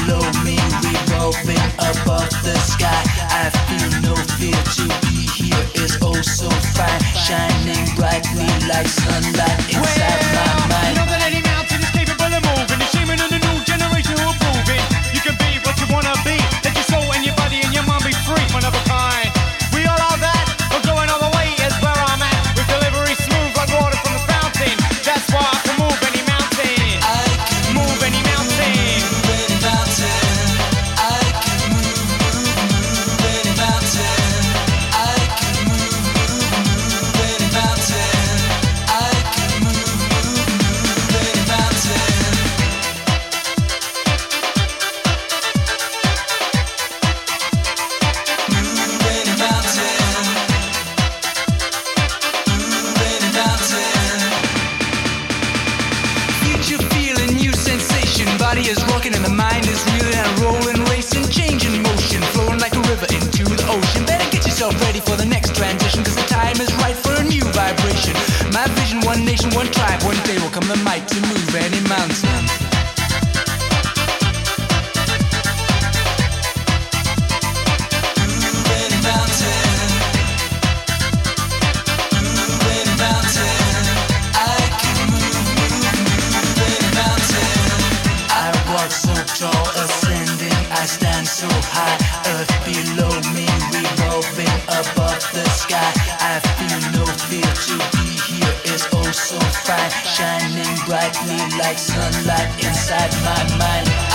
below me, revolving above the sky. I feel no fear to be here is oh so fine, shining brightly like sunlight inside my mind. You know that any mountain is capable of moving. It's streaming in the new generation who are proving you can be what you wanna be. Let your soul and your body and your mind be free, one of a kind. We all are that. We're going all the way is where I'm at. With delivery smooth like water from the fountain. That's why I can move any mountain. I can move any mountain. Move any mountain. I can move any mountain. I can move any mountain. I can move any mountain. Move any mountain. Move any mountain. Future feeling, new sensation. Body is rocking and the mind is reeling and rolling, racing, changing motion, flowing like a river into the ocean. Better get yourself ready for the next transition, cause the time is right for a new vibration. My vision, one nation, one tribe. One day will come the might to move any mountain. Move any mountain. Move any mountain. I can move any mountain. I walk so tall, ascending, I stand so high. Earth below me, revolving above the sky. I feel no fear to be here is oh so fine, shining brightly like sunlight inside my mind.